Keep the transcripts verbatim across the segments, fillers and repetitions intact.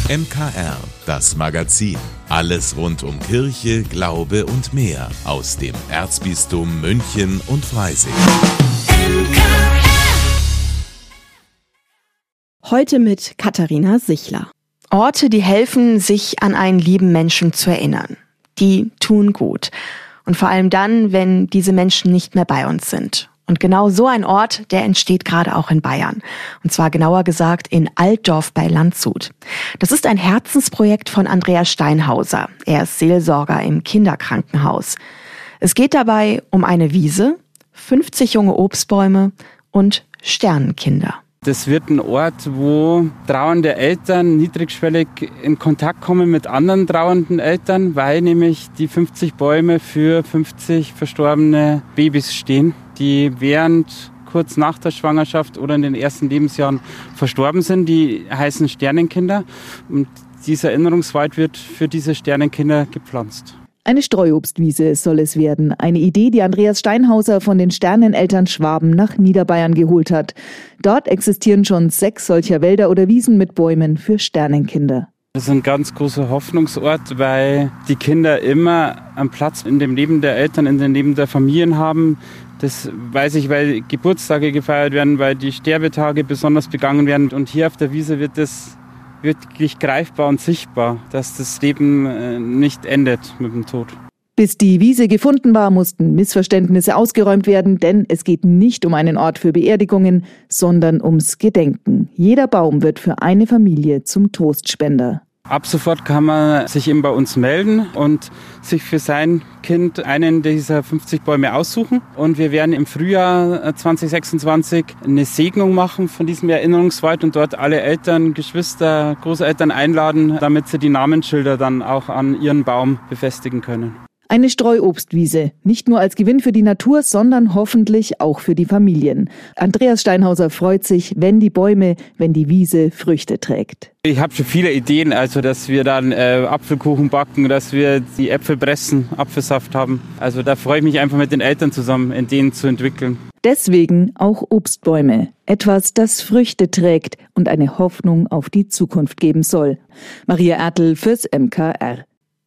M K R, das Magazin. Alles rund um Kirche, Glaube und mehr aus dem Erzbistum München und Freising. Heute mit Katharina Sichler. Orte, die helfen, sich an einen lieben Menschen zu erinnern. Die tun gut. Und vor allem dann, wenn diese Menschen nicht mehr bei uns sind. Und genau so ein Ort, der entsteht gerade auch in Bayern. Und zwar genauer gesagt in Altdorf bei Landshut. Das ist ein Herzensprojekt von Andreas Steinhauser. Er ist Seelsorger im Kinderkrankenhaus. Es geht dabei um eine Wiese, fünfzig junge Obstbäume und Sternenkinder. Das wird ein Ort, wo trauernde Eltern niedrigschwellig in Kontakt kommen mit anderen trauernden Eltern, weil nämlich die fünfzig Bäume für fünfzig verstorbene Babys stehen, die während kurz nach der Schwangerschaft oder in den ersten Lebensjahren verstorben sind. Die heißen Sternenkinder und dieser Erinnerungswald wird für diese Sternenkinder gepflanzt. Eine Streuobstwiese soll es werden. Eine Idee, die Andreas Steinhauser von den Sterneneltern Schwaben nach Niederbayern geholt hat. Dort existieren schon sechs solcher Wälder oder Wiesen mit Bäumen für Sternenkinder. Das ist ein ganz großer Hoffnungsort, weil die Kinder immer einen Platz in dem Leben der Eltern, in dem Leben der Familien haben. Das weiß ich, weil Geburtstage gefeiert werden, weil die Sterbetage besonders begangen werden. Und hier auf der Wiese wird das wirklich greifbar und sichtbar, dass das Leben nicht endet mit dem Tod. Bis die Wiese gefunden war, mussten Missverständnisse ausgeräumt werden, denn es geht nicht um einen Ort für Beerdigungen, sondern ums Gedenken. Jeder Baum wird für eine Familie zum Trostspender. Ab sofort kann man sich eben bei uns melden und sich für sein Kind einen dieser fünfzig Bäume aussuchen. Und wir werden im Frühjahr zwanzig sechsundzwanzig eine Segnung machen von diesem Erinnerungswald und dort alle Eltern, Geschwister, Großeltern einladen, damit sie die Namensschilder dann auch an ihren Baum befestigen können. Eine Streuobstwiese, nicht nur als Gewinn für die Natur, sondern hoffentlich auch für die Familien. Andreas Steinhauser freut sich, wenn die Bäume, wenn die Wiese Früchte trägt. Ich habe schon viele Ideen, also dass wir dann äh, Apfelkuchen backen, dass wir die Äpfel pressen, Apfelsaft haben. Also da freue ich mich einfach mit den Eltern zusammen, Ideen zu entwickeln. Deswegen auch Obstbäume. Etwas, das Früchte trägt und eine Hoffnung auf die Zukunft geben soll. Maria Ertl fürs M K R.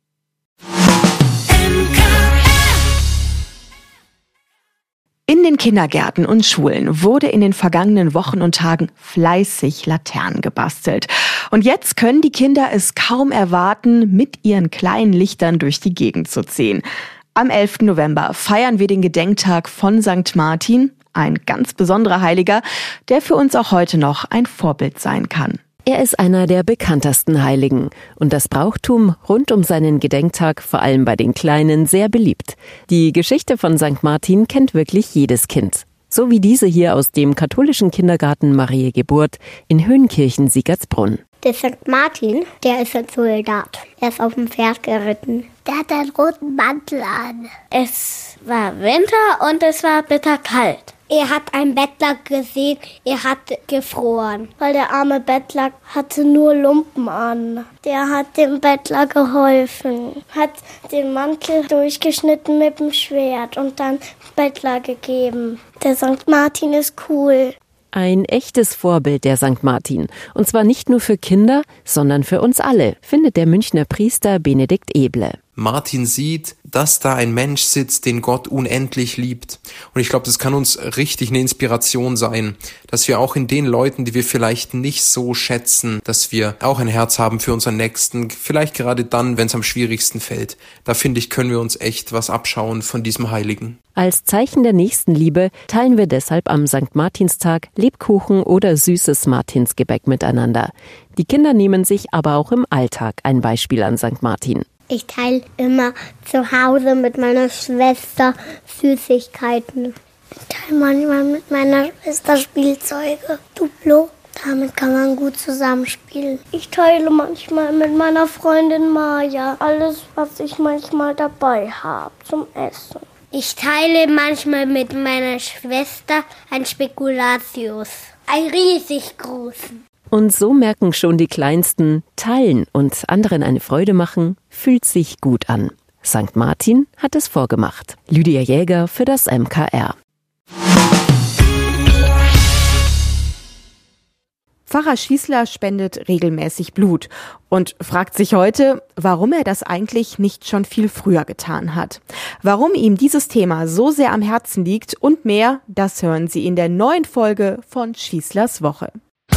In den Kindergärten und Schulen wurde in den vergangenen Wochen und Tagen fleißig Laternen gebastelt. Und jetzt können die Kinder es kaum erwarten, mit ihren kleinen Lichtern durch die Gegend zu ziehen. Am elften November feiern wir den Gedenktag von Sankt Martin, ein ganz besonderer Heiliger, der für uns auch heute noch ein Vorbild sein kann. Er ist einer der bekanntesten Heiligen und das Brauchtum rund um seinen Gedenktag, vor allem bei den Kleinen, sehr beliebt. Die Geschichte von Sankt Martin kennt wirklich jedes Kind. So wie diese hier aus dem katholischen Kindergarten Mariä Geburt in Höhenkirchen-Siegertsbrunn. Der Sankt Martin, der ist ein Soldat. Er ist auf dem Pferd geritten. Der hat einen roten Mantel an. Es war Winter und es war bitterkalt. Er hat einen Bettler gesehen, er hat gefroren, weil der arme Bettler hatte nur Lumpen an. Der hat dem Bettler geholfen, hat den Mantel durchgeschnitten mit dem Schwert und dann Bettler gegeben. Der Sankt Martin ist cool. Ein echtes Vorbild, der Sankt Martin. Und zwar nicht nur für Kinder, sondern für uns alle, findet der Münchner Priester Benedikt Eble. Martin sieht, dass da ein Mensch sitzt, den Gott unendlich liebt. Und ich glaube, das kann uns richtig eine Inspiration sein, dass wir auch in den Leuten, die wir vielleicht nicht so schätzen, dass wir auch ein Herz haben für unseren Nächsten, vielleicht gerade dann, wenn es am schwierigsten fällt. Da finde ich, können wir uns echt was abschauen von diesem Heiligen. Als Zeichen der Nächstenliebe teilen wir deshalb am Sankt Martinstag Lebkuchen oder süßes Martinsgebäck miteinander. Die Kinder nehmen sich aber auch im Alltag ein Beispiel an Sankt Martin. Ich teile immer zu Hause mit meiner Schwester Süßigkeiten. Ich teile manchmal mit meiner Schwester Spielzeuge. Duplo, damit kann man gut zusammenspielen. Ich teile manchmal mit meiner Freundin Maja alles, was ich manchmal dabei habe zum Essen. Ich teile manchmal mit meiner Schwester ein Spekulatius, einen riesig großen. Und so merken schon die Kleinsten, teilen und anderen eine Freude machen, fühlt sich gut an. Sankt Martin hat es vorgemacht. Lydia Jäger für das M K R. Pfarrer Schießler spendet regelmäßig Blut und fragt sich heute, warum er das eigentlich nicht schon viel früher getan hat. Warum ihm dieses Thema so sehr am Herzen liegt und mehr, das hören Sie in der neuen Folge von Schießlers Woche.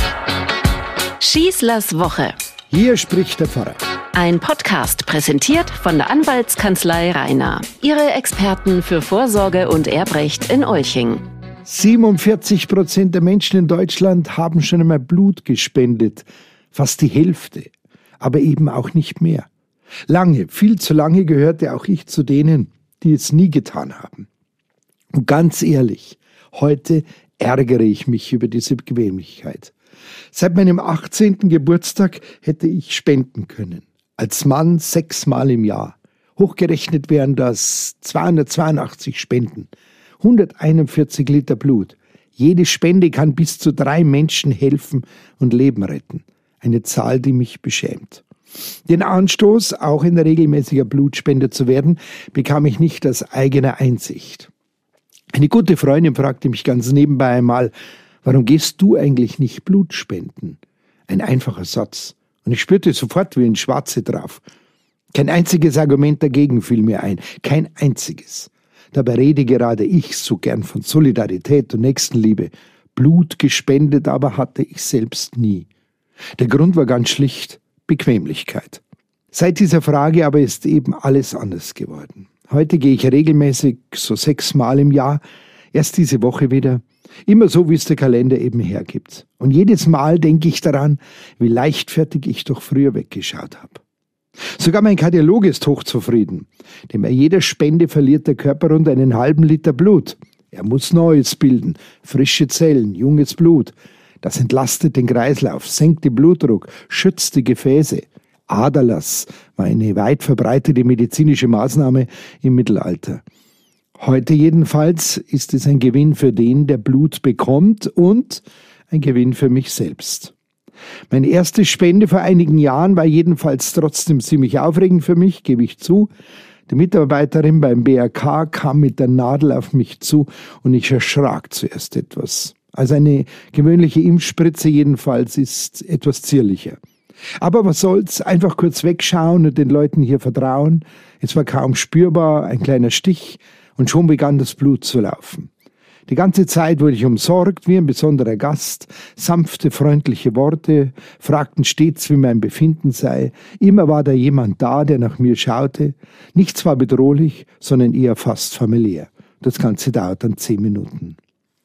Schießlers Woche. Hier spricht der Pfarrer. Ein Podcast präsentiert von der Anwaltskanzlei Rainer. Ihre Experten für Vorsorge und Erbrecht in Olching. siebenundvierzig Prozent der Menschen in Deutschland haben schon einmal Blut gespendet. Fast die Hälfte. Aber eben auch nicht mehr. Lange, viel zu lange gehörte auch ich zu denen, die es nie getan haben. Und ganz ehrlich, heute ärgere ich mich über diese Bequemlichkeit. Seit meinem achtzehnten Geburtstag hätte ich spenden können. Als Mann sechsmal im Jahr. Hochgerechnet wären das zweihundertzweiundachtzig Spenden. hunderteinundvierzig Liter Blut. Jede Spende kann bis zu drei Menschen helfen und Leben retten. Eine Zahl, die mich beschämt. Den Anstoß, auch ein regelmäßiger Blutspender zu werden, bekam ich nicht aus eigener Einsicht. Eine gute Freundin fragte mich ganz nebenbei einmal, warum gehst du eigentlich nicht Blut spenden? Ein einfacher Satz. Und ich spürte sofort wie ein Schwarze drauf. Kein einziges Argument dagegen fiel mir ein. Kein einziges. Dabei rede gerade ich so gern von Solidarität und Nächstenliebe. Blut gespendet aber hatte ich selbst nie. Der Grund war ganz schlicht Bequemlichkeit. Seit dieser Frage aber ist eben alles anders geworden. Heute gehe ich regelmäßig so sechsmal im Jahr, erst diese Woche wieder. Immer so, wie es der Kalender eben hergibt. Und jedes Mal denke ich daran, wie leichtfertig ich doch früher weggeschaut habe. Sogar mein Kardiologe ist hochzufrieden. Denn bei jeder Spende verliert der Körper rund einen halben Liter Blut. Er muss Neues bilden, frische Zellen, junges Blut. Das entlastet den Kreislauf, senkt den Blutdruck, schützt die Gefäße. Aderlass war eine weit verbreitete medizinische Maßnahme im Mittelalter. Heute jedenfalls ist es ein Gewinn für den, der Blut bekommt und ein Gewinn für mich selbst. Meine erste Spende vor einigen Jahren war jedenfalls trotzdem ziemlich aufregend für mich, gebe ich zu. Die Mitarbeiterin beim B R K kam mit der Nadel auf mich zu und ich erschrak zuerst etwas. Also eine gewöhnliche Impfspritze jedenfalls ist etwas zierlicher. Aber was soll's, einfach kurz wegschauen und den Leuten hier vertrauen. Es war kaum spürbar, ein kleiner Stich. Und schon begann das Blut zu laufen. Die ganze Zeit wurde ich umsorgt wie ein besonderer Gast. Sanfte, freundliche Worte fragten stets, wie mein Befinden sei. Immer war da jemand da, der nach mir schaute. Nichts war bedrohlich, sondern eher fast familiär. Das Ganze dauert dann zehn Minuten.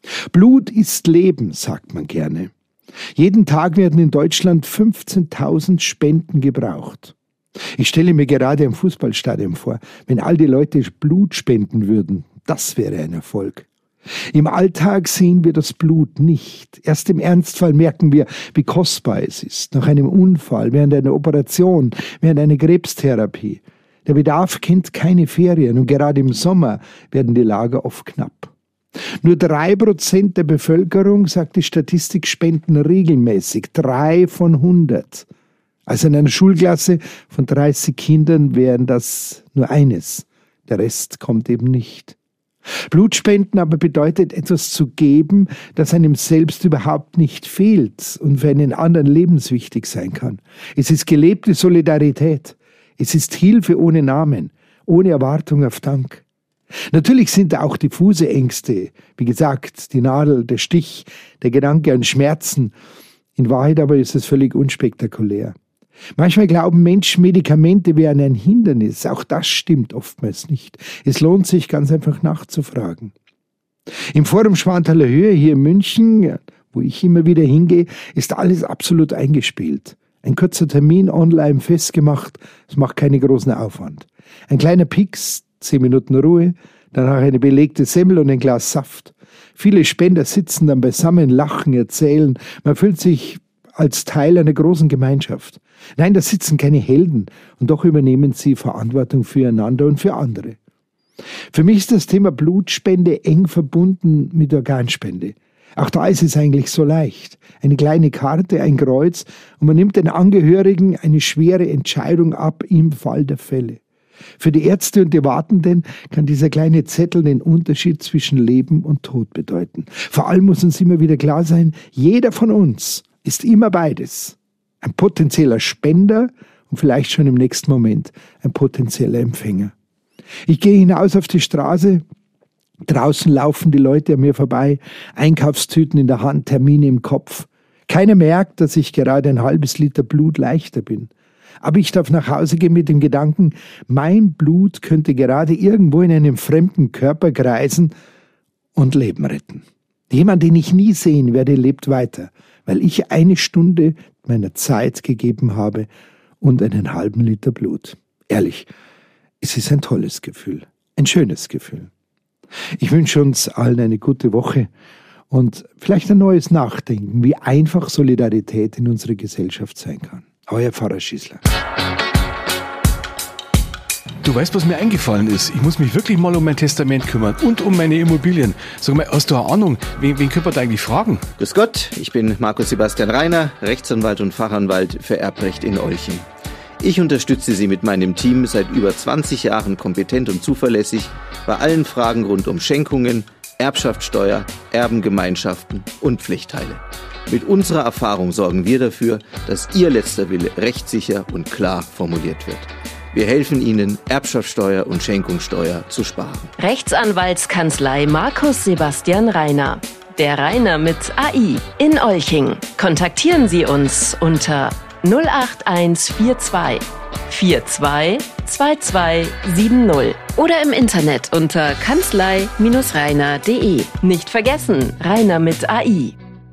Blut ist Leben, sagt man gerne. Jeden Tag werden in Deutschland fünfzehntausend Spenden gebraucht. Ich stelle mir gerade ein Fußballstadion vor, wenn all die Leute Blut spenden würden. Das wäre ein Erfolg. Im Alltag sehen wir das Blut nicht. Erst im Ernstfall merken wir, wie kostbar es ist. Nach einem Unfall, während einer Operation, während einer Krebstherapie. Der Bedarf kennt keine Ferien und gerade im Sommer werden die Lager oft knapp. Nur drei Prozent der Bevölkerung, sagt die Statistik, spenden regelmäßig. Drei von hundert. Also in einer Schulklasse von dreißig Kindern wären das nur eines. Der Rest kommt eben nicht. Blutspenden aber bedeutet, etwas zu geben, das einem selbst überhaupt nicht fehlt und für einen anderen lebenswichtig sein kann. Es ist gelebte Solidarität. Es ist Hilfe ohne Namen, ohne Erwartung auf Dank. Natürlich sind da auch diffuse Ängste, wie gesagt, die Nadel, der Stich, der Gedanke an Schmerzen. In Wahrheit aber ist es völlig unspektakulär. Manchmal glauben Menschen, Medikamente wären ein Hindernis. Auch das stimmt oftmals nicht. Es lohnt sich ganz einfach nachzufragen. Im Forum Schwanthaler Höhe hier in München, wo ich immer wieder hingehe, ist alles absolut eingespielt. Ein kurzer Termin online festgemacht, es macht keinen großen Aufwand. Ein kleiner Pix, zehn Minuten Ruhe, danach eine belegte Semmel und ein Glas Saft. Viele Spender sitzen dann beisammen, lachen, erzählen. Man fühlt sich als Teil einer großen Gemeinschaft. Nein, da sitzen keine Helden und doch übernehmen sie Verantwortung füreinander und für andere. Für mich ist das Thema Blutspende eng verbunden mit Organspende. Auch da ist es eigentlich so leicht. Eine kleine Karte, ein Kreuz und man nimmt den Angehörigen eine schwere Entscheidung ab im Fall der Fälle. Für die Ärzte und die Wartenden kann dieser kleine Zettel den Unterschied zwischen Leben und Tod bedeuten. Vor allem muss uns immer wieder klar sein, jeder von uns, ist immer beides. Ein potenzieller Spender und vielleicht schon im nächsten Moment ein potenzieller Empfänger. Ich gehe hinaus auf die Straße, draußen laufen die Leute an mir vorbei, Einkaufstüten in der Hand, Termine im Kopf. Keiner merkt, dass ich gerade ein halbes Liter Blut leichter bin. Aber ich darf nach Hause gehen mit dem Gedanken, mein Blut könnte gerade irgendwo in einem fremden Körper kreisen und Leben retten. Jemand, den ich nie sehen werde, lebt weiter, weil ich eine Stunde meiner Zeit gegeben habe und einen halben Liter Blut. Ehrlich, es ist ein tolles Gefühl, ein schönes Gefühl. Ich wünsche uns allen eine gute Woche und vielleicht ein neues Nachdenken, wie einfach Solidarität in unserer Gesellschaft sein kann. Euer Pfarrer Schießler. Du weißt, was mir eingefallen ist? Ich muss mich wirklich mal um mein Testament kümmern und um meine Immobilien. Sag mal, hast du eine Ahnung, wen, wen könnte man da eigentlich fragen? Grüß Gott, ich bin Markus Sebastian Reiner, Rechtsanwalt und Fachanwalt für Erbrecht in Olching. Ich unterstütze Sie mit meinem Team seit über zwanzig Jahren kompetent und zuverlässig bei allen Fragen rund um Schenkungen, Erbschaftssteuer, Erbengemeinschaften und Pflichtteile. Mit unserer Erfahrung sorgen wir dafür, dass Ihr letzter Wille rechtssicher und klar formuliert wird. Wir helfen Ihnen, Erbschaftssteuer und Schenkungssteuer zu sparen. Rechtsanwaltskanzlei Markus Sebastian Reiner. Der Reiner mit A I in Olching. Kontaktieren Sie uns unter null acht eins vier zwei vier zwei zwei zwei sieben null oder im Internet unter kanzlei Bindestrich reiner punkt de. Nicht vergessen, Reiner mit A I.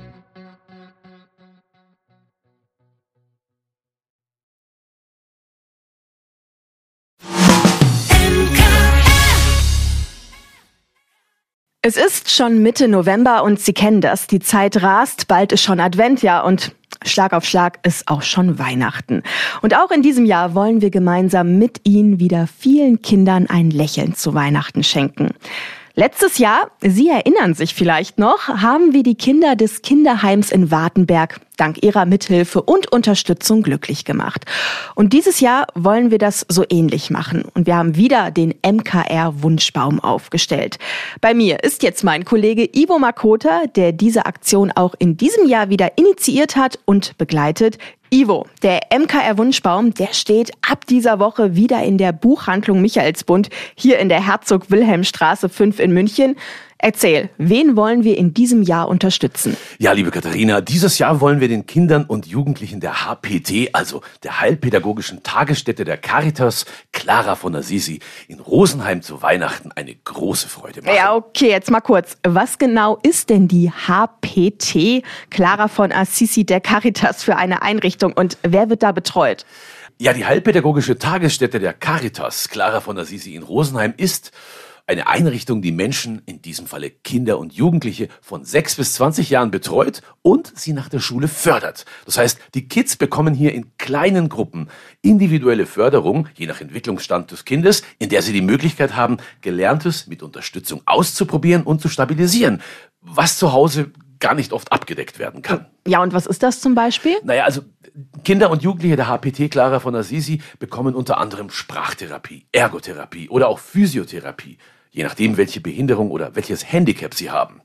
Es ist schon Mitte November und Sie kennen das. Die Zeit rast, bald ist schon Advent, ja, und Schlag auf Schlag ist auch schon Weihnachten. Und auch in diesem Jahr wollen wir gemeinsam mit Ihnen wieder vielen Kindern ein Lächeln zu Weihnachten schenken. Letztes Jahr, Sie erinnern sich vielleicht noch, haben wir die Kinder des Kinderheims in Wartenberg dank ihrer Mithilfe und Unterstützung glücklich gemacht. Und dieses Jahr wollen wir das so ähnlich machen. Und wir haben wieder den M K R-Wunschbaum aufgestellt. Bei mir ist jetzt mein Kollege Ivo Makota, der diese Aktion auch in diesem Jahr wieder initiiert hat und begleitet. Ivo, der M K R-Wunschbaum, der steht ab dieser Woche wieder in der Buchhandlung Michaelsbund hier in der Herzog-Wilhelm-Straße fünf in München. Erzähl, wen wollen wir in diesem Jahr unterstützen? Ja, liebe Katharina, dieses Jahr wollen wir den Kindern und Jugendlichen der H P T, also der Heilpädagogischen Tagesstätte der Caritas, Clara von Assisi, in Rosenheim zu Weihnachten eine große Freude machen. Ja, okay, jetzt mal kurz. Was genau ist denn die H P T, Clara von Assisi der Caritas, für eine Einrichtung und wer wird da betreut? Ja, die Heilpädagogische Tagesstätte der Caritas, Clara von Assisi in Rosenheim, ist eine Einrichtung, die Menschen, in diesem Falle Kinder und Jugendliche, von sechs bis zwanzig Jahren betreut und sie nach der Schule fördert. Das heißt, die Kids bekommen hier in kleinen Gruppen individuelle Förderung, je nach Entwicklungsstand des Kindes, in der sie die Möglichkeit haben, Gelerntes mit Unterstützung auszuprobieren und zu stabilisieren, was zu Hause gar nicht oft abgedeckt werden kann. Ja, und was ist das zum Beispiel? Naja, also Kinder und Jugendliche der H P T Clara von Assisi bekommen unter anderem Sprachtherapie, Ergotherapie oder auch Physiotherapie, je nachdem, welche Behinderung oder welches Handicap sie haben.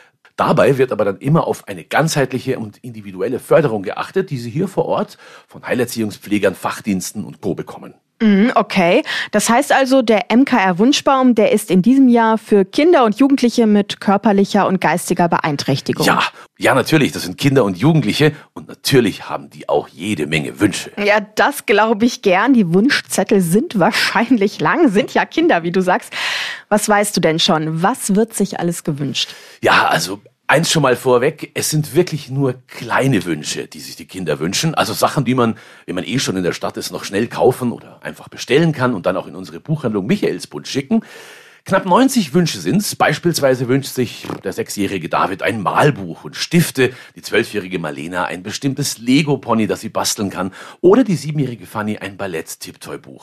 Dabei wird aber dann immer auf eine ganzheitliche und individuelle Förderung geachtet, die sie hier vor Ort von Heilerziehungspflegern, Fachdiensten und Co. bekommen. Okay, das heißt also, der M K R-Wunschbaum, der ist in diesem Jahr für Kinder und Jugendliche mit körperlicher und geistiger Beeinträchtigung. Ja, ja natürlich, das sind Kinder und Jugendliche und natürlich haben die auch jede Menge Wünsche. Ja, das glaube ich gern. Die Wunschzettel sind wahrscheinlich lang, sind ja Kinder, wie du sagst. Was weißt du denn schon? Was wird sich alles gewünscht? Ja, also eins schon mal vorweg, es sind wirklich nur kleine Wünsche, die sich die Kinder wünschen. Also Sachen, die man, wenn man eh schon in der Stadt ist, noch schnell kaufen oder einfach bestellen kann und dann auch in unsere Buchhandlung Michaelsbund schicken. Knapp neunzig Wünsche sind's. Beispielsweise wünscht sich der sechsjährige David ein Malbuch und Stifte, die zwölfjährige Marlena ein bestimmtes Lego-Pony, das sie basteln kann, oder die siebenjährige Fanny ein Ballett-Tipptoy-Buch.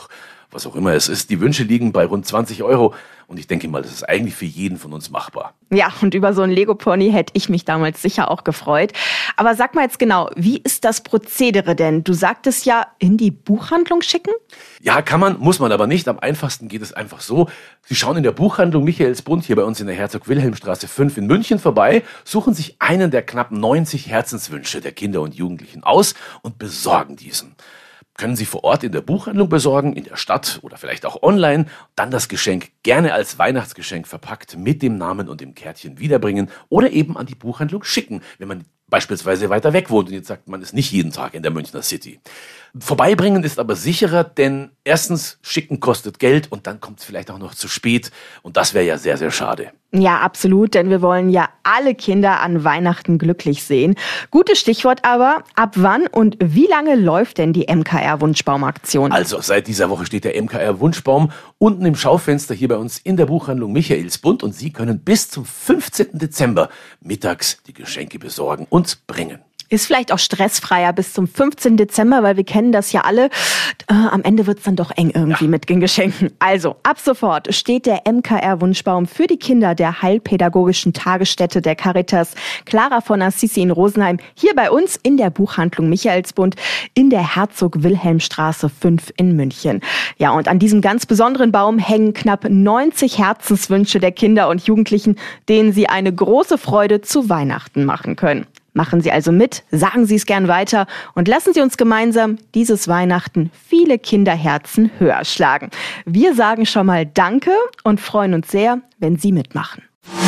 was auch immer es ist. Die Wünsche liegen bei rund zwanzig Euro und ich denke mal, das ist eigentlich für jeden von uns machbar. Ja, und über so einen Lego-Pony hätte ich mich damals sicher auch gefreut. Aber sag mal jetzt genau, wie ist das Prozedere denn? Du sagtest ja, in die Buchhandlung schicken? Ja, kann man, muss man aber nicht. Am einfachsten geht es einfach so. Sie schauen in der Buchhandlung Michaelsbund hier bei uns in der Herzog-Wilhelm-Straße fünf in München vorbei, suchen sich einen der knapp neunzig Herzenswünsche der Kinder und Jugendlichen aus und besorgen diesen. Können Sie vor Ort in der Buchhandlung besorgen, in der Stadt oder vielleicht auch online, dann das Geschenk gerne als Weihnachtsgeschenk verpackt mit dem Namen und dem Kärtchen wiederbringen oder eben an die Buchhandlung schicken, wenn man beispielsweise weiter weg wohnt und jetzt sagt, man ist nicht jeden Tag in der Münchner City. Vorbeibringen ist aber sicherer, denn erstens, schicken kostet Geld und dann kommt es vielleicht auch noch zu spät und das wäre ja sehr, sehr schade. Ja, absolut, denn wir wollen ja alle Kinder an Weihnachten glücklich sehen. Gutes Stichwort aber, ab wann und wie lange läuft denn die M K R-Wunschbaumaktion? Also seit dieser Woche steht der M K R-Wunschbaum unten im Schaufenster hier bei uns in der Buchhandlung Michaelsbund und Sie können bis zum fünfzehnten Dezember mittags die Geschenke besorgen und bringen. Ist vielleicht auch stressfreier bis zum fünfzehnten Dezember, weil wir kennen das ja alle. Äh, am Ende wird's dann doch eng irgendwie ja. mit den Geschenken. Also, ab sofort steht der M K R-Wunschbaum für die Kinder der Heilpädagogischen Tagesstätte der Caritas Clara von Assisi in Rosenheim hier bei uns in der Buchhandlung Michaelsbund in der Herzog-Wilhelm-Straße fünf in München. Ja, und an diesem ganz besonderen Baum hängen knapp neunzig Herzenswünsche der Kinder und Jugendlichen, denen sie eine große Freude zu Weihnachten machen können. Machen Sie also mit, sagen Sie es gern weiter und lassen Sie uns gemeinsam dieses Weihnachten viele Kinderherzen höher schlagen. Wir sagen schon mal Danke und freuen uns sehr, wenn Sie mitmachen.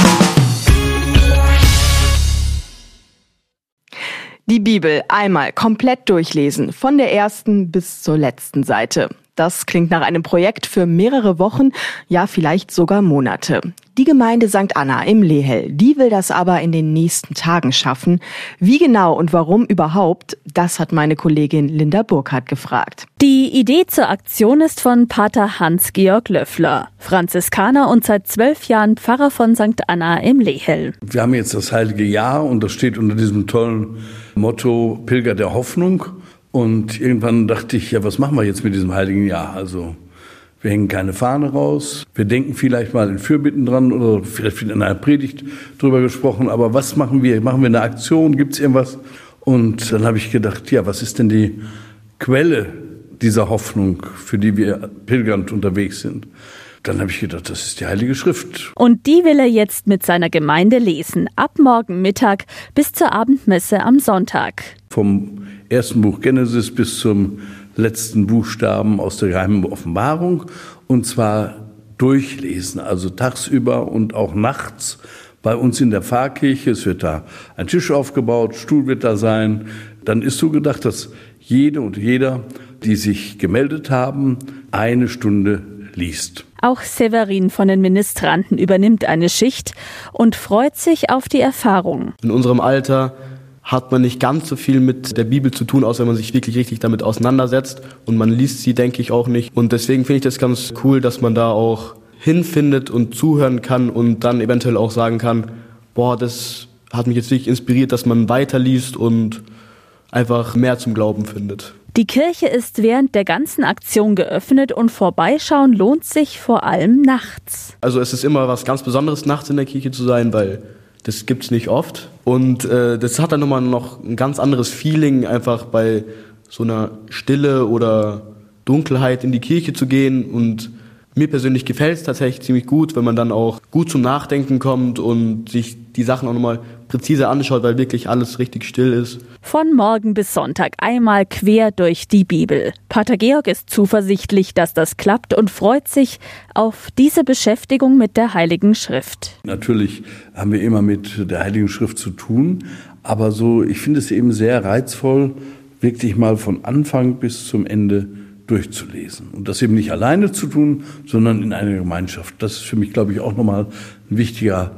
Die Bibel einmal komplett durchlesen, von der ersten bis zur letzten Seite. Das klingt nach einem Projekt für mehrere Wochen, ja vielleicht sogar Monate. Die Gemeinde Sankt Anna im Lehel, die will das aber in den nächsten Tagen schaffen. Wie genau und warum überhaupt, das hat meine Kollegin Linda Burkhardt gefragt. Die Idee zur Aktion ist von Pater Hans-Georg Löffler, Franziskaner und seit zwölf Jahren Pfarrer von Sankt Anna im Lehel. Wir haben jetzt das Heilige Jahr und das steht unter diesem tollen Motto Pilger der Hoffnung. Und irgendwann dachte ich, ja, was machen wir jetzt mit diesem Heiligen Jahr? Also wir hängen keine Fahne raus, wir denken vielleicht mal in Fürbitten dran oder vielleicht wird in einer Predigt drüber gesprochen, aber was machen wir? Machen wir eine Aktion? Gibt es irgendwas? Und dann habe ich gedacht, ja, was ist denn die Quelle dieser Hoffnung, für die wir pilgernd unterwegs sind? Dann habe ich gedacht, das ist die Heilige Schrift. Und die will er jetzt mit seiner Gemeinde lesen, ab morgen Mittag bis zur Abendmesse am Sonntag. Vom ersten Buch Genesis bis zum letzten Buchstaben aus der geheimen Offenbarung. Und zwar durchlesen, also tagsüber und auch nachts bei uns in der Pfarrkirche. Es wird da ein Tisch aufgebaut, Stuhl wird da sein. Dann ist so gedacht, dass jede und jeder, die sich gemeldet haben, eine Stunde liest. Auch Severin von den Ministranten übernimmt eine Schicht und freut sich auf die Erfahrung. In unserem Alter hat man nicht ganz so viel mit der Bibel zu tun, außer wenn man sich wirklich richtig damit auseinandersetzt. Und man liest sie, denke ich, auch nicht. Und deswegen finde ich das ganz cool, dass man da auch hinfindet und zuhören kann und dann eventuell auch sagen kann, boah, das hat mich jetzt wirklich inspiriert, dass man weiterliest und einfach mehr zum Glauben findet. Die Kirche ist während der ganzen Aktion geöffnet und vorbeischauen lohnt sich vor allem nachts. Also es ist immer was ganz Besonderes, nachts in der Kirche zu sein, weil das gibt's nicht oft. Und äh, das hat dann nochmal noch ein ganz anderes Feeling, einfach bei so einer Stille oder Dunkelheit in die Kirche zu gehen. Und mir persönlich gefällt es tatsächlich ziemlich gut, wenn man dann auch gut zum Nachdenken kommt und sich die Sachen auch nochmal präzise anschaut, weil wirklich alles richtig still ist. Von morgen bis Sonntag einmal quer durch die Bibel. Pater Georg ist zuversichtlich, dass das klappt und freut sich auf diese Beschäftigung mit der Heiligen Schrift. Natürlich haben wir immer mit der Heiligen Schrift zu tun, aber so, ich finde es eben sehr reizvoll, wirklich mal von Anfang bis zum Ende durchzulesen. Und das eben nicht alleine zu tun, sondern in einer Gemeinschaft. Das ist für mich, glaube ich, auch nochmal ein wichtiger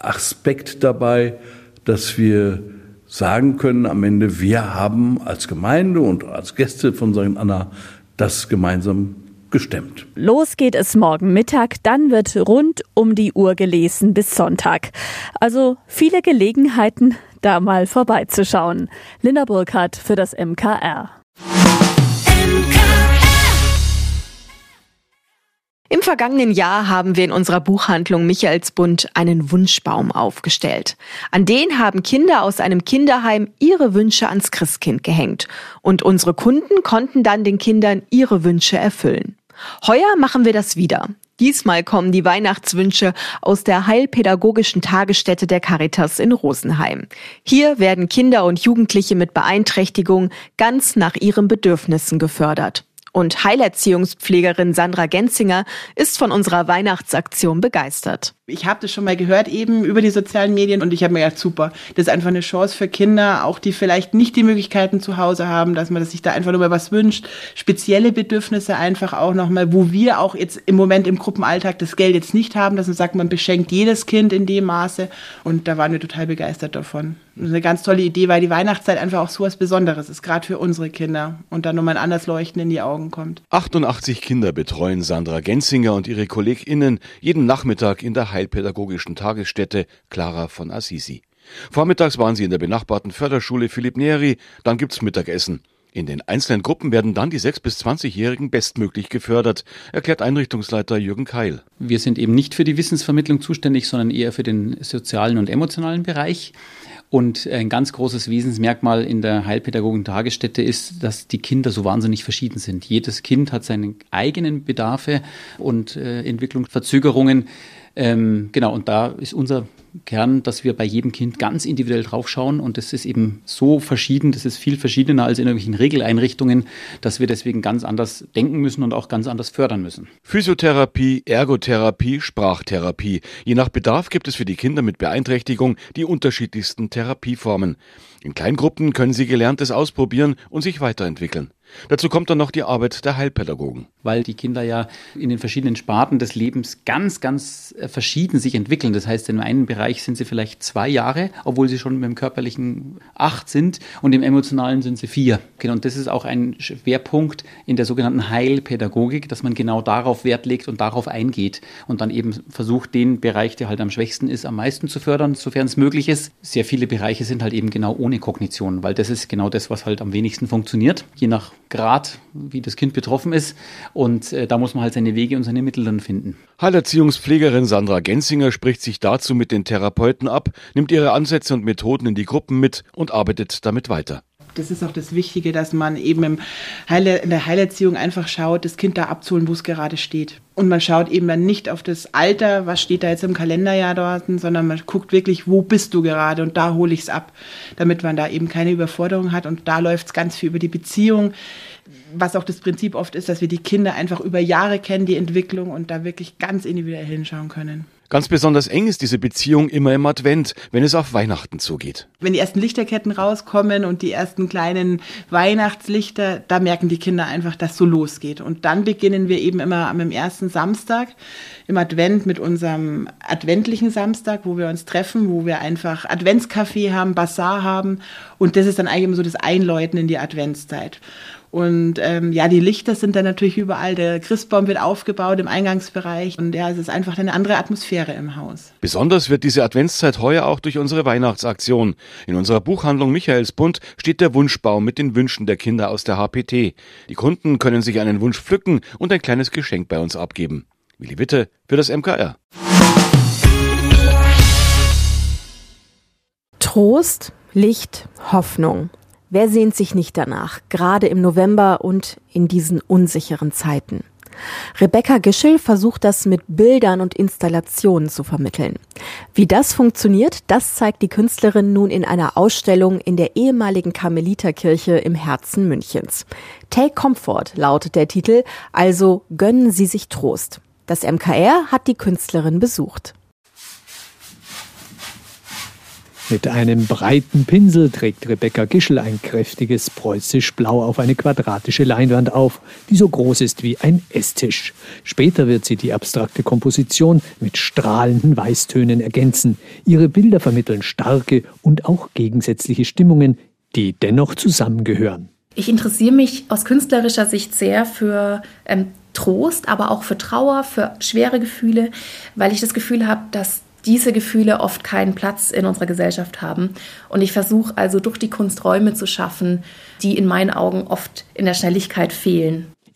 Aspekt dabei, dass wir sagen können am Ende, wir haben als Gemeinde und als Gäste von Sankt Anna das gemeinsam gestemmt. Los geht es morgen Mittag, dann wird rund um die Uhr gelesen bis Sonntag. Also viele Gelegenheiten, da mal vorbeizuschauen. Linda Burkhardt für das M K R. Im vergangenen Jahr haben wir in unserer Buchhandlung Michaelsbund einen Wunschbaum aufgestellt. An den haben Kinder aus einem Kinderheim ihre Wünsche ans Christkind gehängt. Und unsere Kunden konnten dann den Kindern ihre Wünsche erfüllen. Heuer machen wir das wieder. Diesmal kommen die Weihnachtswünsche aus der heilpädagogischen Tagesstätte der Caritas in Rosenheim. Hier werden Kinder und Jugendliche mit Beeinträchtigung ganz nach ihren Bedürfnissen gefördert. Und Heilerziehungspflegerin Sandra Genzinger ist von unserer Weihnachtsaktion begeistert. Ich habe das schon mal gehört, eben über die sozialen Medien, und ich habe mir gedacht, super, das ist einfach eine Chance für Kinder, auch die vielleicht nicht die Möglichkeiten zu Hause haben, dass man sich da einfach nur mal was wünscht. Spezielle Bedürfnisse einfach auch nochmal, wo wir auch jetzt im Moment im Gruppenalltag das Geld jetzt nicht haben, dass man sagt, man beschenkt jedes Kind in dem Maße, und da waren wir total begeistert davon. Das ist eine ganz tolle Idee, weil die Weihnachtszeit einfach auch so was Besonderes ist, gerade für unsere Kinder, und dann nochmal ein anderes Leuchten in die Augen kommt. achtundachtzig Kinder betreuen Sandra Genzinger und ihre KollegInnen jeden Nachmittag in der heilpädagogischen Tagesstätte Clara von Assisi. Vormittags waren sie in der benachbarten Förderschule Philipp Neri, dann gibt's Mittagessen. In den einzelnen Gruppen werden dann die sechs- bis zwanzigjährigen bestmöglich gefördert, erklärt Einrichtungsleiter Jürgen Keil. Wir sind eben nicht für die Wissensvermittlung zuständig, sondern eher für den sozialen und emotionalen Bereich. Und ein ganz großes Wesensmerkmal in der heilpädagogischen Tagesstätte ist, dass die Kinder so wahnsinnig verschieden sind. Jedes Kind hat seine eigenen Bedarfe und äh, Entwicklungsverzögerungen. Ähm, genau, und da ist unser Kern, dass wir bei jedem Kind ganz individuell draufschauen, und das ist eben so verschieden, das ist viel verschiedener als in irgendwelchen Regeleinrichtungen, dass wir deswegen ganz anders denken müssen und auch ganz anders fördern müssen. Physiotherapie, Ergotherapie, Sprachtherapie. Je nach Bedarf gibt es für die Kinder mit Beeinträchtigung die unterschiedlichsten Therapieformen. In Kleingruppen können sie Gelerntes ausprobieren und sich weiterentwickeln. Dazu kommt dann noch die Arbeit der Heilpädagogen. Weil die Kinder ja in den verschiedenen Sparten des Lebens ganz, ganz verschieden sich entwickeln. Das heißt, in einem Bereich sind sie vielleicht zwei Jahre, obwohl sie schon mit dem körperlichen acht sind, und im emotionalen sind sie vier. Und das ist auch ein Schwerpunkt in der sogenannten Heilpädagogik, dass man genau darauf Wert legt und darauf eingeht und dann eben versucht, den Bereich, der halt am schwächsten ist, am meisten zu fördern, sofern es möglich ist. Sehr viele Bereiche sind halt eben genau ohne Kognition, weil das ist genau das, was halt am wenigsten funktioniert, je nach Grad, wie das Kind betroffen ist. Und äh, da muss man halt seine Wege und seine Mittel dann finden. Heilerziehungspflegerin Sandra Genzinger spricht sich dazu mit den Therapeuten ab, nimmt ihre Ansätze und Methoden in die Gruppen mit und arbeitet damit weiter. Das ist auch das Wichtige, dass man eben im Heile, in der Heilerziehung einfach schaut, das Kind da abzuholen, wo es gerade steht. Und man schaut eben dann nicht auf das Alter, was steht da jetzt im Kalenderjahr dort, sondern man guckt wirklich, wo bist du gerade, und da hole ich es ab, damit man da eben keine Überforderung hat. Und da läuft es ganz viel über die Beziehung, was auch das Prinzip oft ist, dass wir die Kinder einfach über Jahre kennen, die Entwicklung, und da wirklich ganz individuell hinschauen können. Ganz besonders eng ist diese Beziehung immer im Advent, wenn es auf Weihnachten zugeht. Wenn die ersten Lichterketten rauskommen und die ersten kleinen Weihnachtslichter, da merken die Kinder einfach, dass so losgeht. Und dann beginnen wir eben immer am ersten Samstag im Advent mit unserem adventlichen Samstag, wo wir uns treffen, wo wir einfach Adventskaffee haben, Basar haben, und das ist dann eigentlich immer so das Einläuten in die Adventszeit. Und ähm, ja, die Lichter sind dann natürlich überall. Der Christbaum wird aufgebaut im Eingangsbereich. Und ja, es ist einfach eine andere Atmosphäre im Haus. Besonders wird diese Adventszeit heuer auch durch unsere Weihnachtsaktion. In unserer Buchhandlung Michaelsbund steht der Wunschbaum mit den Wünschen der Kinder aus der H P T. Die Kunden können sich einen Wunsch pflücken und ein kleines Geschenk bei uns abgeben. Willi Witte für das M K R. Trost, Licht, Hoffnung. Wer sehnt sich nicht danach, gerade im November und in diesen unsicheren Zeiten? Rebecca Gischel versucht das mit Bildern und Installationen zu vermitteln. Wie das funktioniert, das zeigt die Künstlerin nun in einer Ausstellung in der ehemaligen Karmeliterkirche im Herzen Münchens. Take Comfort lautet der Titel, also gönnen Sie sich Trost. Das M K R hat die Künstlerin besucht. Mit einem breiten Pinsel trägt Rebecca Gischel ein kräftiges preußisch Blau auf eine quadratische Leinwand auf, die so groß ist wie ein Esstisch. Später wird sie die abstrakte Komposition mit strahlenden Weißtönen ergänzen. Ihre Bilder vermitteln starke und auch gegensätzliche Stimmungen, die dennoch zusammengehören. Ich interessiere mich aus künstlerischer Sicht sehr für ähm, Trost, aber auch für Trauer, für schwere Gefühle, weil ich das Gefühl habe, dass diese Gefühle oft keinen Platz in unserer Gesellschaft haben. Und ich versuche also durch die Kunst Räume zu schaffen, die in meinen Augen oft in der Schnelligkeit fehlen.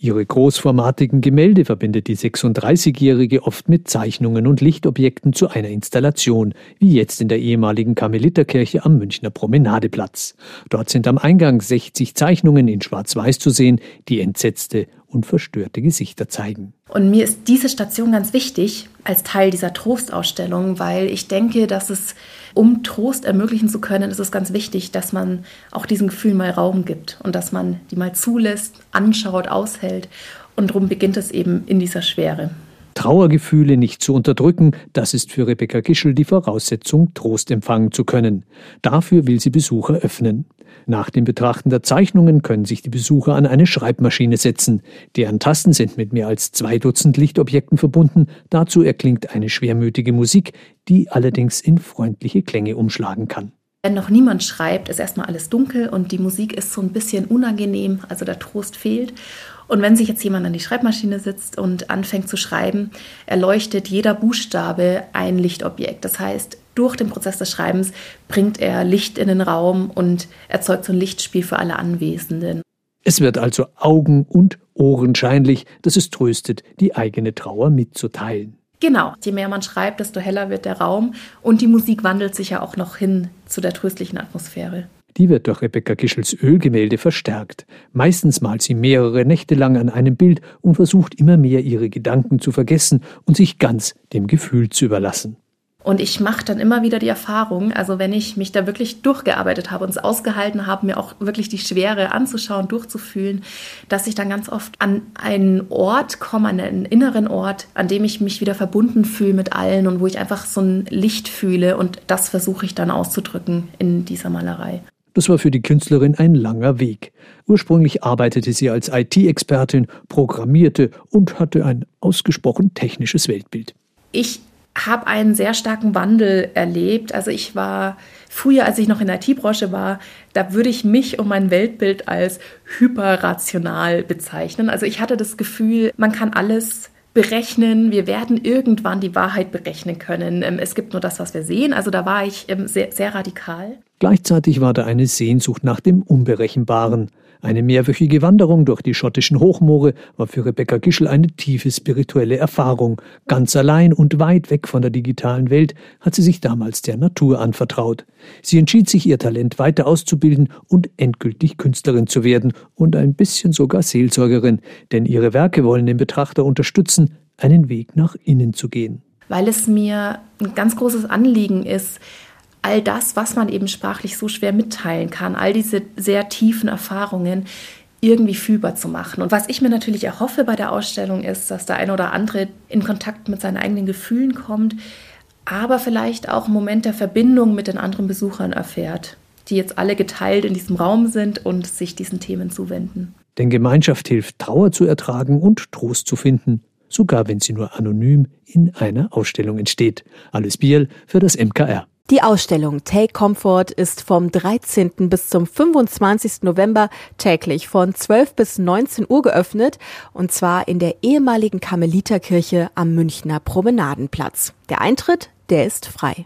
Ihre großformatigen Gemälde verbindet die sechsunddreißigjährige oft mit Zeichnungen und Lichtobjekten zu einer Installation, wie jetzt in der ehemaligen Karmeliterkirche am Münchner Promenadeplatz. Dort sind am Eingang sechzig Zeichnungen in Schwarz-Weiß zu sehen, die entsetzte und verstörte Gesichter zeigen. Und mir ist diese Station ganz wichtig als Teil dieser Trostausstellung, weil ich denke, dass es, um Trost ermöglichen zu können, ist es ganz wichtig, dass man auch diesen Gefühlen mal Raum gibt und dass man die mal zulässt, anschaut, aushält. Und darum beginnt es eben in dieser Schwere. Trauergefühle nicht zu unterdrücken, das ist für Rebecca Gischel die Voraussetzung, Trost empfangen zu können. Dafür will sie Besucher öffnen. Nach dem Betrachten der Zeichnungen können sich die Besucher an eine Schreibmaschine setzen. Deren Tasten sind mit mehr als zwei Dutzend Lichtobjekten verbunden. Dazu erklingt eine schwermütige Musik, die allerdings in freundliche Klänge umschlagen kann. Wenn noch niemand schreibt, ist erstmal alles dunkel und die Musik ist so ein bisschen unangenehm, also der Trost fehlt. Und wenn sich jetzt jemand an die Schreibmaschine sitzt und anfängt zu schreiben, erleuchtet jeder Buchstabe ein Lichtobjekt. Das heißt, durch den Prozess des Schreibens bringt er Licht in den Raum und erzeugt so ein Lichtspiel für alle Anwesenden. Es wird also augen- und ohrenscheinlich, dass es tröstet, die eigene Trauer mitzuteilen. Genau, je mehr man schreibt, desto heller wird der Raum und die Musik wandelt sich ja auch noch hin zu der tröstlichen Atmosphäre. Die wird durch Rebecca Gischels Ölgemälde verstärkt. Meistens malt sie mehrere Nächte lang an einem Bild und versucht immer mehr ihre Gedanken zu vergessen und sich ganz dem Gefühl zu überlassen. Und ich mache dann immer wieder die Erfahrung, also wenn ich mich da wirklich durchgearbeitet habe und es ausgehalten habe, mir auch wirklich die Schwere anzuschauen, durchzufühlen, dass ich dann ganz oft an einen Ort komme, an einen inneren Ort, an dem ich mich wieder verbunden fühle mit allen und wo ich einfach so ein Licht fühle und das versuche ich dann auszudrücken in dieser Malerei. Das war für die Künstlerin ein langer Weg. Ursprünglich arbeitete sie als I T-Expertin, programmierte und hatte ein ausgesprochen technisches Weltbild. Ich habe einen sehr starken Wandel erlebt. Also ich war früher, als ich noch in der I T-Branche war, da würde ich mich und mein Weltbild als hyperrational bezeichnen. Also ich hatte das Gefühl, man kann alles berechnen, wir werden irgendwann die Wahrheit berechnen können. Es gibt nur das, was wir sehen. Also da war ich sehr, sehr radikal. Gleichzeitig war da eine Sehnsucht nach dem Unberechenbaren. Eine mehrwöchige Wanderung durch die schottischen Hochmoore war für Rebecca Gischel eine tiefe spirituelle Erfahrung. Ganz allein und weit weg von der digitalen Welt hat sie sich damals der Natur anvertraut. Sie entschied sich, ihr Talent weiter auszubilden und endgültig Künstlerin zu werden und ein bisschen sogar Seelsorgerin, denn ihre Werke wollen den Betrachter unterstützen, einen Weg nach innen zu gehen. Weil es mir ein ganz großes Anliegen ist, all das, was man eben sprachlich so schwer mitteilen kann, all diese sehr tiefen Erfahrungen irgendwie fühlbar zu machen. Und was ich mir natürlich erhoffe bei der Ausstellung ist, dass der eine oder andere in Kontakt mit seinen eigenen Gefühlen kommt, aber vielleicht auch einen Moment der Verbindung mit den anderen Besuchern erfährt, die jetzt alle geteilt in diesem Raum sind und sich diesen Themen zuwenden. Denn Gemeinschaft hilft, Trauer zu ertragen und Trost zu finden, sogar wenn sie nur anonym in einer Ausstellung entsteht. Alice Bierl für das M K R. Die Ausstellung Take Comfort ist vom dreizehnten bis zum fünfundzwanzigsten November täglich von zwölf bis neunzehn Uhr geöffnet, und zwar in der ehemaligen Karmeliterkirche am Münchner Promenadenplatz. Der Eintritt, der ist frei.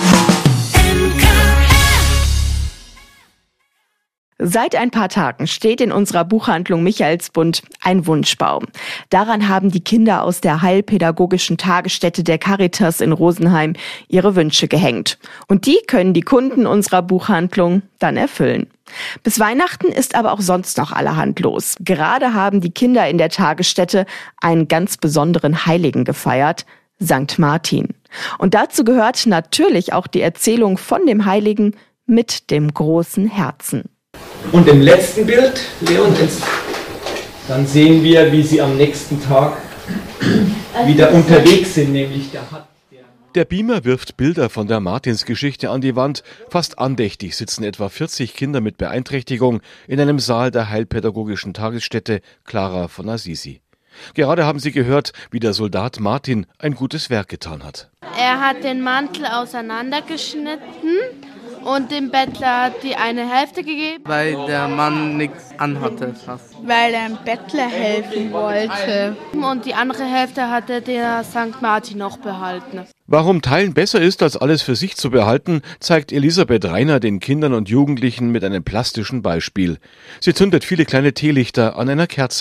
Seit ein paar Tagen steht in unserer Buchhandlung Michaelsbund ein Wunschbaum. Daran haben die Kinder aus der heilpädagogischen Tagesstätte der Caritas in Rosenheim ihre Wünsche gehängt. Und die können die Kunden unserer Buchhandlung dann erfüllen. Bis Weihnachten ist aber auch sonst noch allerhand los. Gerade haben die Kinder in der Tagesstätte einen ganz besonderen Heiligen gefeiert, Sankt Martin. Und dazu gehört natürlich auch die Erzählung von dem Heiligen mit dem großen Herzen. Und im letzten Bild, Leon, dann sehen wir, wie sie am nächsten Tag wieder unterwegs sind, nämlich der hat Der Beamer wirft Bilder von der Martinsgeschichte an die Wand. Fast andächtig sitzen etwa vierzig Kinder mit Beeinträchtigung in einem Saal der heilpädagogischen Tagesstätte Clara von Assisi. Gerade haben sie gehört, wie der Soldat Martin ein gutes Werk getan hat. Er hat den Mantel auseinandergeschnitten und dem Bettler hat die eine Hälfte gegeben. Weil der Mann nichts anhatte fast. Weil er dem Bettler helfen wollte. Und die andere Hälfte hatte der Sankt Martin noch behalten. Warum Teilen besser ist, als alles für sich zu behalten, zeigt Elisabeth Reiner den Kindern und Jugendlichen mit einem plastischen Beispiel. Sie zündet viele kleine Teelichter an einer Kerze an.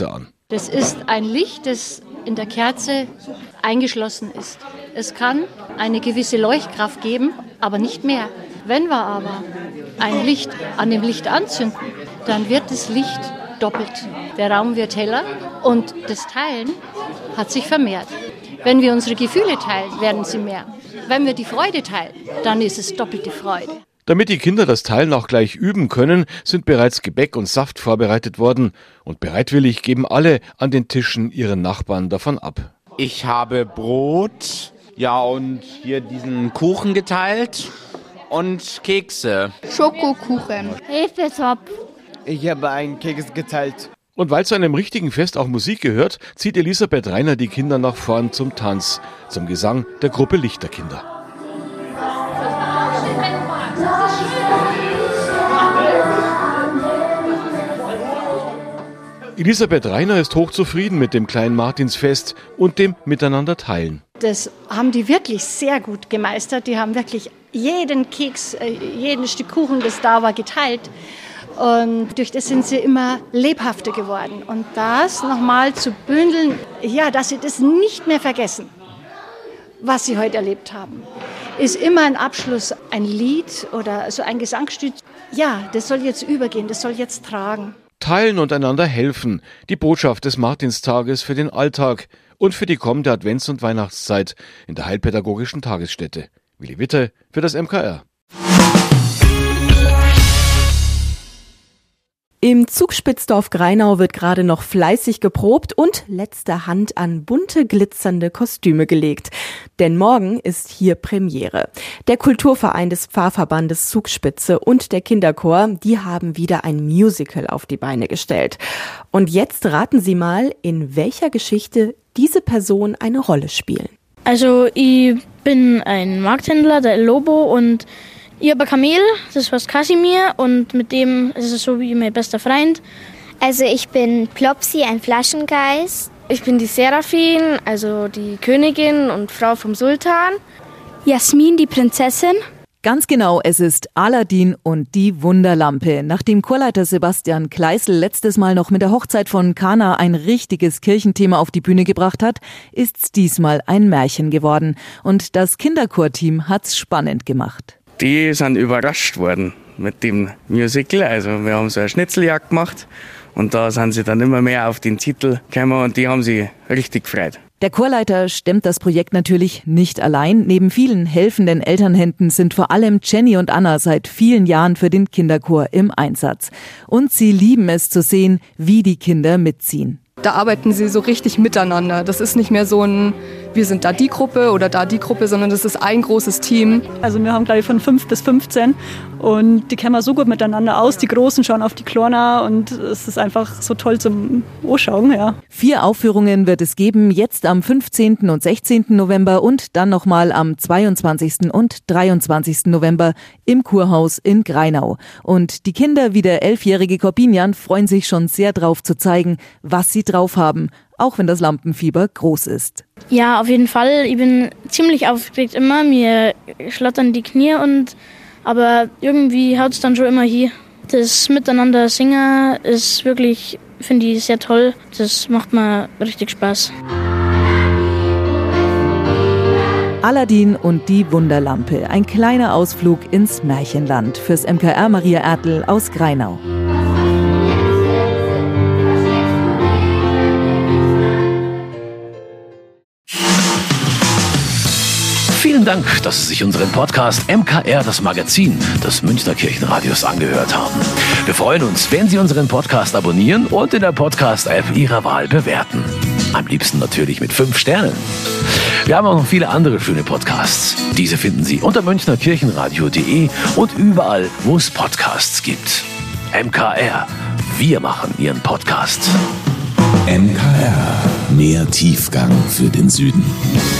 Das ist ein Licht, das in der Kerze eingeschlossen ist. Es kann eine gewisse Leuchtkraft geben, aber nicht mehr. Wenn wir aber ein Licht an dem Licht anzünden, dann wird das Licht doppelt. Der Raum wird heller und das Teilen hat sich vermehrt. Wenn wir unsere Gefühle teilen, werden sie mehr. Wenn wir die Freude teilen, dann ist es doppelte Freude. Damit die Kinder das Teilen auch gleich üben können, sind bereits Gebäck und Saft vorbereitet worden. Und bereitwillig geben alle an den Tischen ihren Nachbarn davon ab. Ich habe Brot, ja, und hier diesen Kuchen geteilt und Kekse. Schokokuchen. Hefezopf. Ich habe einen Keks geteilt. Und weil zu einem richtigen Fest auch Musik gehört, zieht Elisabeth Reiner die Kinder nach vorn zum Tanz, zum Gesang der Gruppe Lichterkinder. Elisabeth Reiner ist hochzufrieden mit dem kleinen Martinsfest und dem Miteinander teilen. Das haben die wirklich sehr gut gemeistert. Die haben wirklich jeden Keks, jeden Stück Kuchen, das da war, geteilt. Und durch das sind sie immer lebhafter geworden. Und das nochmal zu bündeln, ja, dass sie das nicht mehr vergessen, was sie heute erlebt haben, ist immer ein Abschluss, ein Lied oder so ein Gesangsstück. Ja, das soll jetzt übergehen, das soll jetzt tragen. Teilen und einander helfen, die Botschaft des Martinstages für den Alltag und für die kommende Advents- und Weihnachtszeit in der Heilpädagogischen Tagesstätte. Willi Witte für das M K R. Im Zugspitzdorf Greinau wird gerade noch fleißig geprobt und letzte Hand an bunte, glitzernde Kostüme gelegt. Denn morgen ist hier Premiere. Der Kulturverein des Pfarrverbandes Zugspitze und der Kinderchor, die haben wieder ein Musical auf die Beine gestellt. Und jetzt raten Sie mal, in welcher Geschichte diese Personen eine Rolle spielen. Also ich bin ein Markthändler, der El Lobo, und ich habe ein Kamel, das heißt Kasimir, und mit dem ist es so wie mein bester Freund. Also ich bin Plopsi, ein Flaschengeist. Ich bin die Seraphin, also die Königin und Frau vom Sultan. Jasmin, die Prinzessin. Ganz genau, es ist Aladin und die Wunderlampe. Nachdem Chorleiter Sebastian Kleißl letztes Mal noch mit der Hochzeit von Kana ein richtiges Kirchenthema auf die Bühne gebracht hat, ist's diesmal ein Märchen geworden. Und das Kinderchorteam hat's spannend gemacht. Die sind überrascht worden mit dem Musical. Also wir haben so eine Schnitzeljagd gemacht und da sind sie dann immer mehr auf den Titel gekommen und die haben sich richtig gefreut. Der Chorleiter stemmt das Projekt natürlich nicht allein. Neben vielen helfenden Elternhänden sind vor allem Jenny und Anna seit vielen Jahren für den Kinderchor im Einsatz. Und sie lieben es zu sehen, wie die Kinder mitziehen. Da arbeiten sie so richtig miteinander. Das ist nicht mehr so ein, wir sind da die Gruppe oder da die Gruppe, sondern das ist ein großes Team. Also wir haben, glaube ich, von fünf bis fünfzehn und die kennen wir so gut miteinander aus. Die Großen schauen auf die Kleiner und es ist einfach so toll zum Anschauen, ja. Vier Aufführungen wird es geben, jetzt am fünfzehnten und sechzehnten November und dann nochmal am zweiundzwanzigsten und dreiundzwanzigsten November im Kurhaus in Greinau. Und die Kinder wie der elfjährige Corbinian freuen sich schon sehr drauf zu zeigen, was sie drauf haben, auch wenn das Lampenfieber groß ist. Ja, auf jeden Fall. Ich bin ziemlich aufgeregt immer. Mir schlottern die Knie, und aber irgendwie haut es dann schon immer hier. Das Miteinander singen ist wirklich, finde ich, sehr toll. Das macht mir richtig Spaß. Aladin und die Wunderlampe. Ein kleiner Ausflug ins Märchenland. Fürs M K R Maria Ertl aus Greinau. Vielen Dank, dass Sie sich unseren Podcast M K R, das Magazin des Münchner Kirchenradios, angehört haben. Wir freuen uns, wenn Sie unseren Podcast abonnieren und in der Podcast-App Ihrer Wahl bewerten. Am liebsten natürlich mit fünf Sternen. Wir haben auch noch viele andere schöne Podcasts. Diese finden Sie unter münchnerkirchenradio punkt de und überall, wo es Podcasts gibt. M K R, wir machen Ihren Podcast. M K R, mehr Tiefgang für den Süden.